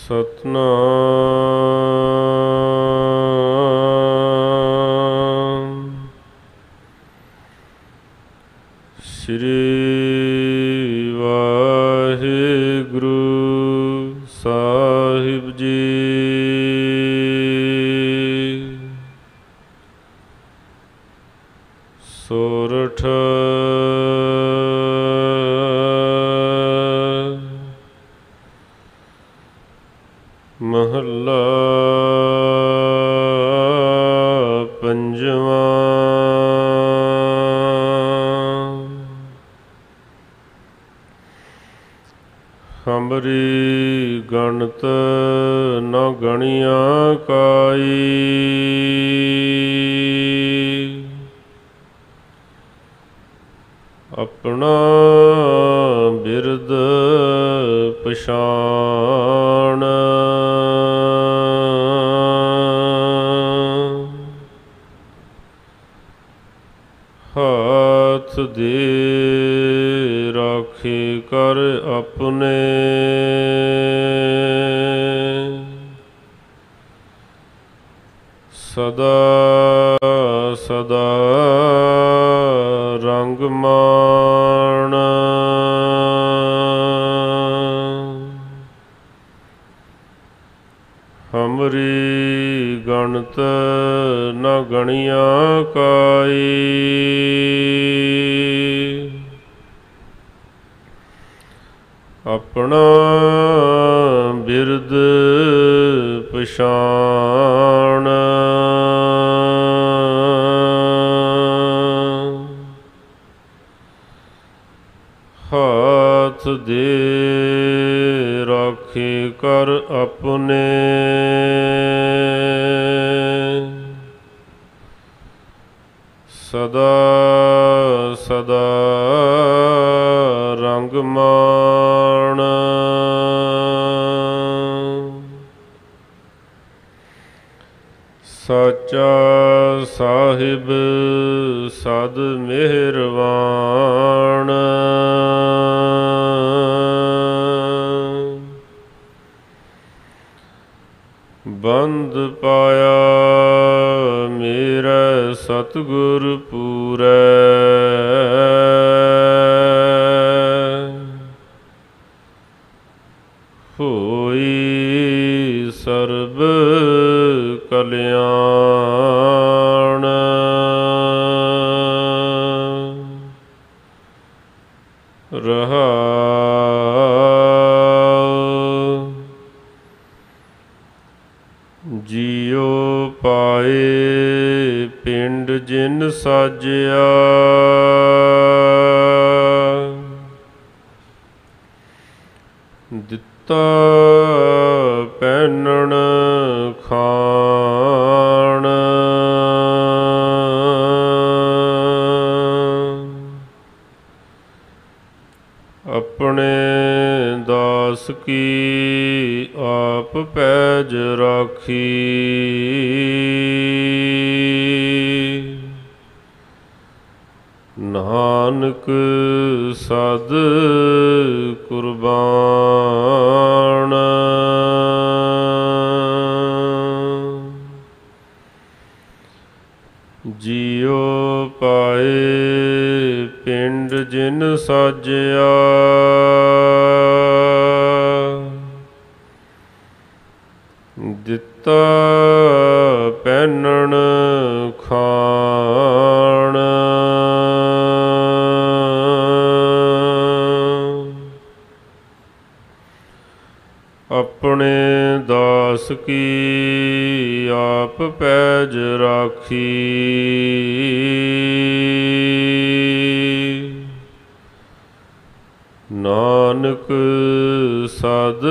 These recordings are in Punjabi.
ਸਤਨਾਮ ਸ੍ਰੀ ਵਾਹਿਗੁਰੂ ਸਾਹਿਬ ਜੀ। ਸੋਰਠ ਮਹੱਲਾ ਪੰਜਵਾਂ। ਹਮਰੀ ਗਣਤ ਨ ਗਣਿਆ ਕਾਈ, ਆਪਣਾ ਬਿਰਦ ਪਛਾਣ। ਹਾਥ ਦੇ ਰਾਖੇ ਕਰ ਆਪਣੇ, ਸਦਾ ਸਦਾ ਰੰਗ ਮਾਣ। ਹਮਰੀ ਗਣਤ ਨ ਗਣਿਆ ਕਾਈ, ਆਪਣਾ ਬਿਰਦ ਪਛਾਣ। ਹਾਥ ਦੇ ਰਾਖੇ ਕਰ ਆਪਣੇ, ਸਦਾ ਸਦਾ ਰੰਗ ਮਾਣ। ਸਾਚਾ ਸਾਹਿਬ ਸਦ ਮਿਹਰਬਾਨ, ਬੰਦ ਪਾਇਆ ਮੇਰੇ ਸਤਿਗੁਰ ਪੂਰੈ। ਹੋਈ ਸਰਬ ਕਲਿਆਣ, ਰਹਾਉ। ਜੀਉ ਪਾਏ ਪਿੰਡ ਜਿਨ ਸਾਜਿਆ, ਦਿੱਤਾ ਪਹਿਨਣ ਖਾਣ। ਆਪਣੇ ਦਾਸ ਕੀ ਆਪ ਪੈਜ ਰਾਖੀ, ਨਾਨਕ ਸਦ ਕੁਰਬਾਨ। ਜੀਉ ਪਾਏ ਪਿੰਡ ਜਿਨ ਸਾਜਿਆ, ਦਿੱਤਾ ਪਹਿਨਣ ਖਾਣ। ਆਪਣੇ ਦਾਸ ਕੀ ਆਪ ਪੈਜ ਰਾਖੀ, ਨਾਨਕ ਸਦ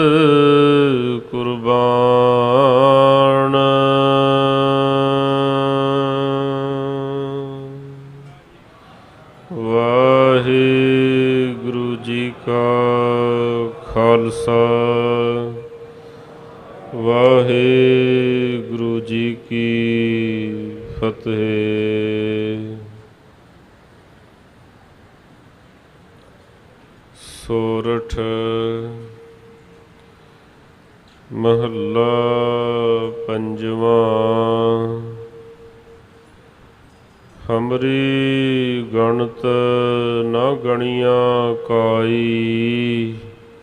ਕੁਰਬਾਨ। ਵਾਹਿਗੁਰੂ ਜੀ ਕਾ ਖਾਲਸਾ, ਵਾਹਿਗੁਰੂ ਜੀ ਕੀ ਫਤਿਹ। ਸੋਰਠ ਮਹੱਲਾ ਪੰਜਵਾਂ। ਹਮਰੀ ਗਣਤ ਨਾ ਗਣੀਆਂ ਕਾਈ,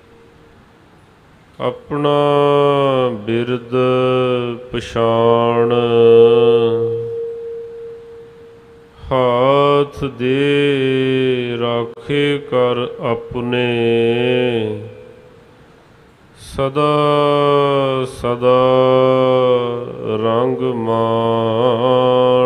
ਆਪਣਾ ਬਿਰਦ ਪਛਾਣ। ਹਾਥ ਦੇ ਰਾਖੇ ਕਰ ਆਪਣੇ, ਸਦਾ ਸਦਾ ਰੰਗ ਮਾਣ।